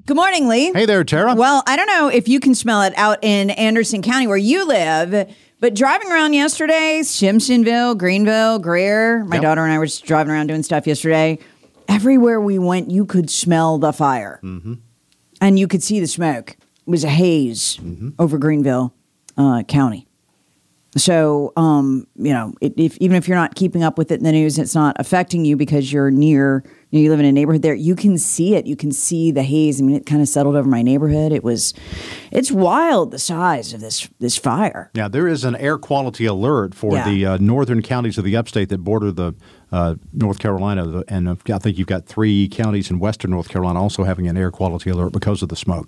Good morning, Lee. Hey there, Tara. Well, I don't know if you can smell it out in Anderson County where you live, but driving around yesterday, Simpsonville, Greenville, Greer, my daughter and I were just driving around doing stuff yesterday. Everywhere we went, you could smell the fire. Mm-hmm. And you could see the smoke. It was a haze over Greenville County. So, even if you're not keeping up with it in the news, it's not affecting you because you're near, you live in a neighborhood there. You can see it. You can see the haze. I mean, it kind of settled over my neighborhood. It's wild, the size of this fire. Yeah, there is an air quality alert for the northern counties of the upstate that border the North Carolina. And I think you've got 3 counties in western North Carolina also having an air quality alert because of the smoke.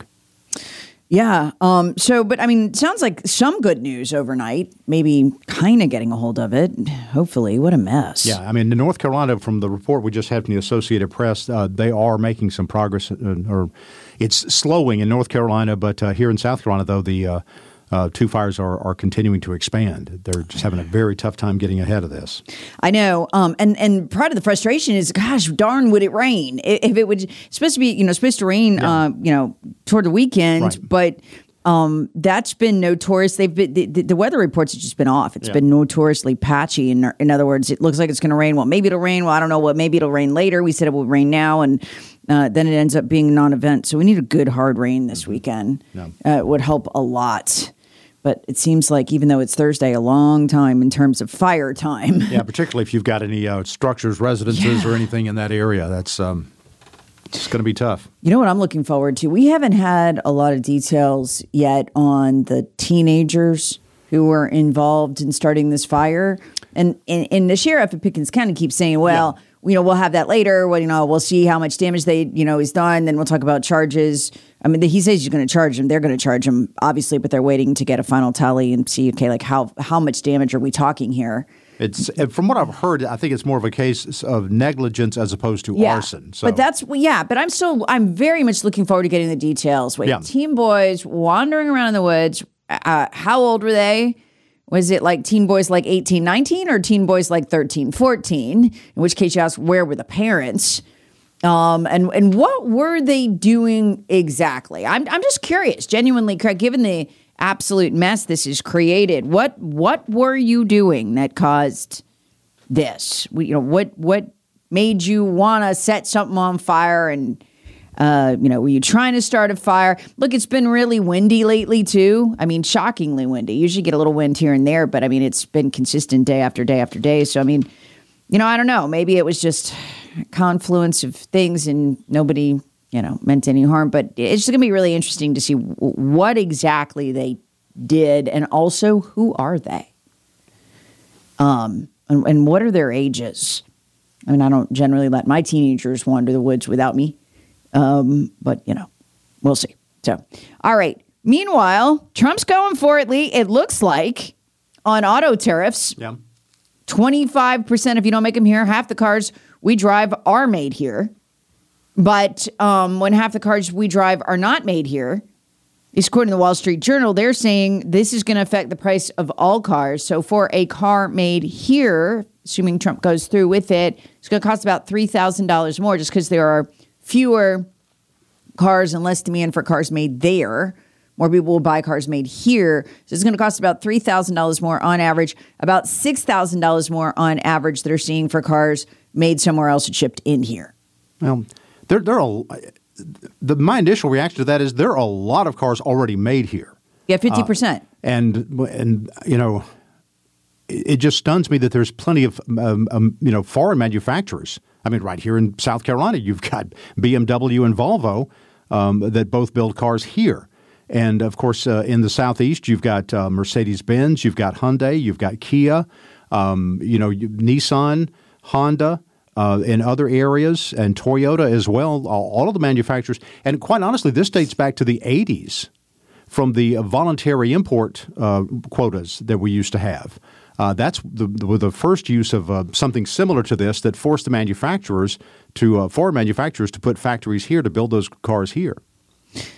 Yeah. But I mean, it sounds like some good news overnight, maybe kind of getting a hold of it. Hopefully. What a mess. Yeah. I mean, in North Carolina, from the report we just had from the Associated Press, they are making some progress, or it's slowing in North Carolina. But here in South Carolina, though, the 2 fires are continuing to expand. They're just having a very tough time getting ahead of this. I know. And part of the frustration is, gosh, darn, would it rain? If it would, it's supposed to be, supposed to rain, toward the weekend, right. But that's been notorious. The weather reports have just been off. It's been notoriously patchy. In other words, it looks like it's going to rain. Well, maybe it'll rain. Well, I don't know what. Maybe it'll rain later. We said it will rain now, and then it ends up being a non-event. So we need a good hard rain this weekend. No. It would help a lot. But it seems like even though it's Thursday, a long time in terms of fire time. Yeah, particularly if you've got any structures, residences, or anything in that area. That's it's going to be tough. You know what I'm looking forward to? We haven't had a lot of details yet on the teenagers who were involved in starting this fire. And the sheriff of Pickens County keeps saying, well, we'll have that later. Well, we'll see how much damage he's done. Then we'll talk about charges. I mean, he says he's going to charge him. They're going to charge him, obviously, but they're waiting to get a final tally and see, okay, like how much damage are we talking here? It's from what I've heard, I think it's more of a case of negligence as opposed to arson. So. But I'm very much looking forward to getting the details. Wait, teen boys wandering around in the woods. How old were they? Was it like teen boys like 18, 19 or teen boys like 13, 14? In which case you ask, where were the parents? And what were they doing exactly? I'm just curious, genuinely, Craig, given the absolute mess this has created, what were you doing that caused this? What made you want to set something on fire? And were you trying to start a fire? Look, it's been really windy lately too. I mean, shockingly windy. Usually get a little wind here and there, but I mean, it's been consistent day after day after day. So I mean, I don't know. Maybe it was just a confluence of things and nobody, meant any harm. But it's just going to be really interesting to see what exactly they did, and also who are they, and what are their ages. I mean, I don't generally let my teenagers wander the woods without me, but we'll see. So, all right. Meanwhile, Trump's going for it, Lee. It looks like on auto tariffs. Yeah. 25% if you don't make them here. Half the cars we drive are made here. But when half the cars we drive are not made here, according to the Wall Street Journal, they're saying this is going to affect the price of all cars. So for a car made here, assuming Trump goes through with it, it's going to cost about $3,000 more just because there are fewer cars and less demand for cars made there. More people will buy cars made here. So it's going to cost about $3,000 more on average, about $6,000 more on average that are seeing for cars made somewhere else and shipped in here. Well, my initial reaction to that is there are a lot of cars already made here. Yeah, 50%. And it just stuns me that there's plenty of foreign manufacturers. I mean, right here in South Carolina, you've got BMW and Volvo that both build cars here. And, of course, in the Southeast, you've got Mercedes-Benz, you've got Hyundai, you've got Kia, Nissan, Honda, in other areas, and Toyota as well, all of the manufacturers. And quite honestly, this dates back to the 80s from the voluntary import quotas that we used to have. That's the first use of something similar to this that forced the manufacturers foreign manufacturers to put factories here to build those cars here.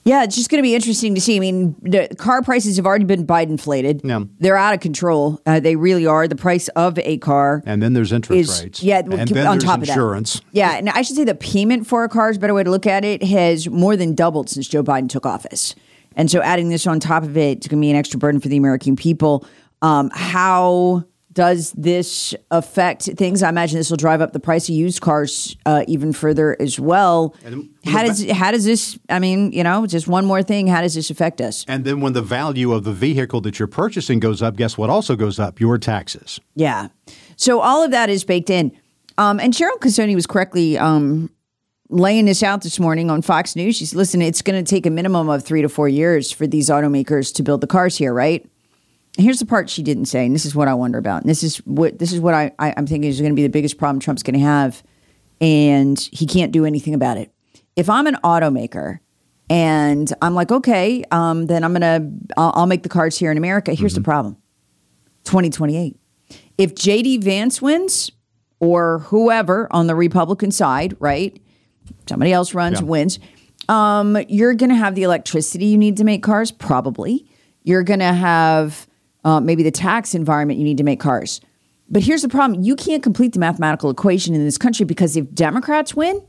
Yeah, it's just going to be interesting to see. I mean, the car prices have already been Biden-inflated. Yeah. They're out of control. They really are. The price of a car. And then there's interest rates. Yeah, and then on there's top insurance. Of that. Yeah, and I should say the payment for a car is a better way to look at it, has more than doubled since Joe Biden took office. And so adding this on top of it, it's going to be an extra burden for the American people. How does this affect things? I imagine this will drive up the price of used cars even further as well. How does this, I mean, just one more thing, how does this affect us? And then when the value of the vehicle that you're purchasing goes up, guess what also goes up? Your taxes. Yeah. So all of that is baked in. And Cheryl Casoni was correctly laying this out this morning on Fox News. She said, listen, it's going to take a minimum of 3 to 4 years for these automakers to build the cars here, right? Here's the part she didn't say, and this is what I wonder about. And this is what I'm thinking is going to be the biggest problem Trump's going to have, and he can't do anything about it. If I'm an automaker and I'm like, okay, then I'll make the cars here in America. Here's the problem: 2028. If JD Vance wins, or whoever on the Republican side, right? Somebody else wins. You're going to have the electricity you need to make cars, probably. You're going to have maybe the tax environment you need to make cars. But here's the problem. You can't complete the mathematical equation in this country because if Democrats win,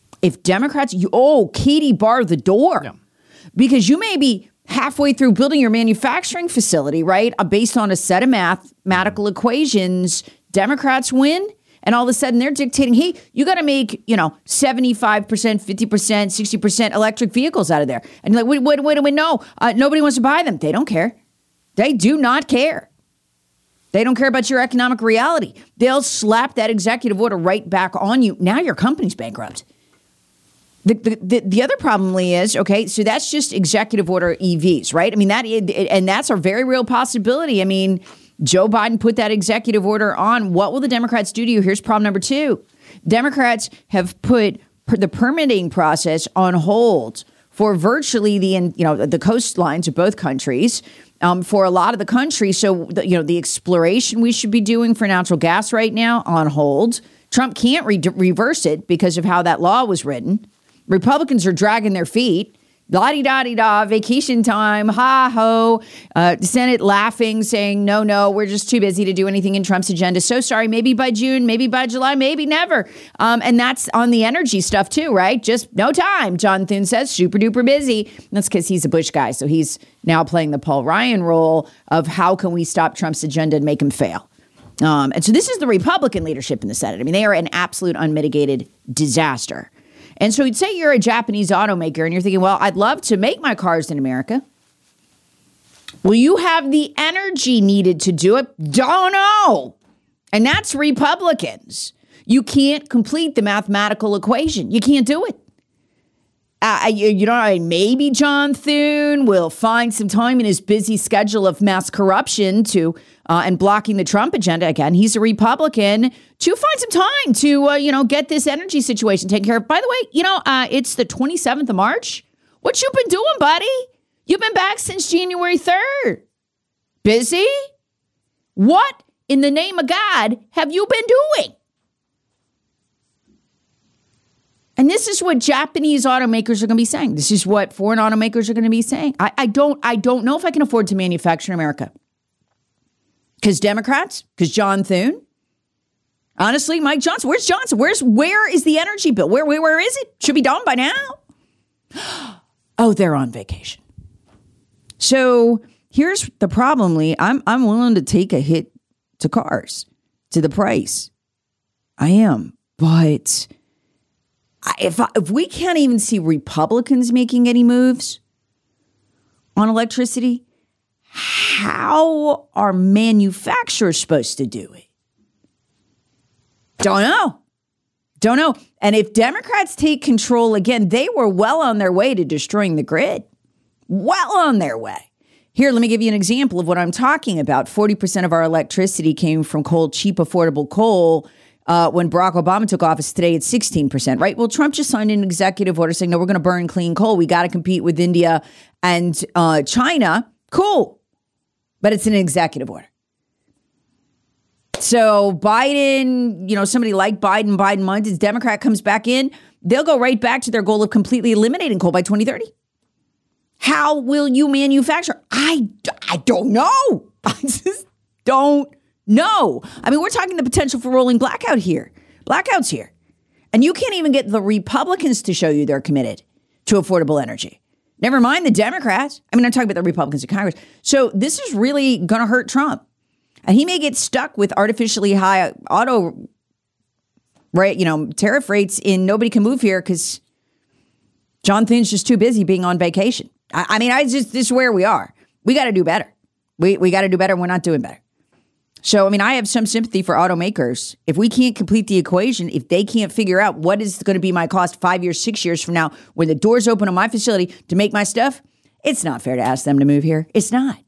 Katie bar the door. Yeah. Because you may be halfway through building your manufacturing facility, right, based on a set of mathematical equations. Democrats win, and all of a sudden they're dictating, hey, you got to make, 75%, 50%, 60% electric vehicles out of there. And you're like, wait, no, nobody wants to buy them. They don't care. They do not care. They don't care about your economic reality. They'll slap that executive order right back on you. Now your company's bankrupt. The other problem, Lee, is, okay, so that's just executive order EVs, right? I mean, that's a very real possibility. I mean, Joe Biden put that executive order on. What will the Democrats do to you? Here's problem number 2. Democrats have put the permitting process on hold for virtually the coastlines of both countries, for a lot of the country. So, the exploration we should be doing for natural gas right now on hold. Trump can't reverse it because of how that law was written. Republicans are dragging their feet. La-di-da-di-da, vacation time, ha-ho. The Senate laughing, saying, no, we're just too busy to do anything in Trump's agenda. So sorry, maybe by June, maybe by July, maybe never. And that's on the energy stuff too, right? Just no time, John Thune says, super duper busy. That's because he's a Bush guy. So he's now playing the Paul Ryan role of how can we stop Trump's agenda and make him fail. And so this is the Republican leadership in the Senate. I mean, they are an absolute unmitigated disaster. And so you'd say you're a Japanese automaker and you're thinking, well, I'd love to make my cars in America. Will you have the energy needed to do it? Don't know. And that's Republicans. You can't complete the mathematical equation. You can't do it. Maybe John Thune will find some time in his busy schedule of mass corruption and blocking the Trump agenda. Again, he's a Republican, to find some time to, get this energy situation taken care of. By the way, it's the 27th of March. What you been doing, buddy? You've been back since January 3rd. Busy? What in the name of God have you been doing? And this is what Japanese automakers are going to be saying. This is what foreign automakers are going to be saying. I don't know if I can afford to manufacture in America. Because Democrats? Because John Thune? Honestly, Mike Johnson. Where's Johnson? Where is the energy bill? Where is it? Should be done by now. Oh, they're on vacation. So here's the problem, Lee. I'm willing to take a hit to cars, to the price. I am. But if we can't even see Republicans making any moves on electricity, how are manufacturers supposed to do it? Don't know. And if Democrats take control again, they were well on their way to destroying the grid. Well on their way. Here, let me give you an example of what I'm talking about. 40% of our electricity came from coal, cheap, affordable coal. When Barack Obama took office, today it's 16%, right? Well, Trump just signed an executive order saying, no, we're going to burn clean coal. We got to compete with India and China. Cool. But it's an executive order. So Biden, somebody like Biden minds, as Democrat comes back in, they'll go right back to their goal of completely eliminating coal by 2030. How will you manufacture? I don't know. I just don't know. I mean, we're talking the potential for rolling blackouts here. And you can't even get the Republicans to show you they're committed to affordable energy. Never mind the Democrats. I mean, I'm talking about the Republicans in Congress. So this is really going to hurt Trump. And he may get stuck with artificially high auto tariff rates in nobody can move here because John Thine's just too busy being on vacation. This is where we are. We got to do better. We got to do better. We're not doing better. So, I mean, I have some sympathy for automakers. If we can't complete the equation, if they can't figure out what is going to be my cost 5 years, 6 years from now, when the doors open on my facility to make my stuff, it's not fair to ask them to move here. It's not.